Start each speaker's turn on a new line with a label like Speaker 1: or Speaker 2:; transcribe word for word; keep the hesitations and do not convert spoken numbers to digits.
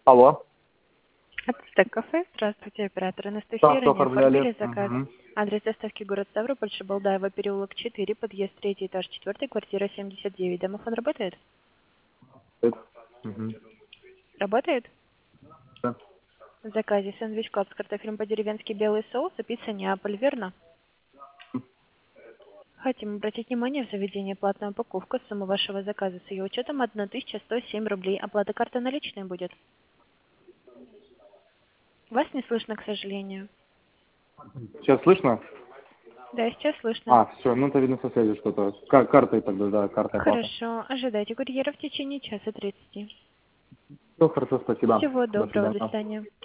Speaker 1: Алло.
Speaker 2: Ацтек кафе. Здравствуйте, оператор Анастасия.
Speaker 1: Так, что
Speaker 2: Ранее
Speaker 1: оформляли?
Speaker 2: оформили заказ.
Speaker 1: Мгм.
Speaker 2: Адрес доставки город Ставрополь, Шабалдаева, переулок четыре, подъезд третий этаж, четвертый, квартира семьдесят девять. Домофон работает?
Speaker 1: Мгм.
Speaker 2: Работает?
Speaker 1: Да.
Speaker 2: В заказе сэндвич клаб с картофелем по-деревенски, белый соус и пицца Неаполь, верно? Хотим обратить внимание в заведении платная упаковка. Сумма вашего заказа с ее учетом тысяча сто семь рублей. Оплата карты наличной будет. Вас не слышно, к сожалению.
Speaker 1: Сейчас слышно?
Speaker 2: Да, сейчас слышно.
Speaker 1: А, все, ну это видно со связью что-то. Кар- картой тогда, да, карта оплата.
Speaker 2: Хорошо. Ожидайте курьера в течение часа тридцати.
Speaker 1: Все, хорошо, спасибо.
Speaker 2: Всего
Speaker 1: До
Speaker 2: доброго. До
Speaker 1: свидания.
Speaker 2: свидания.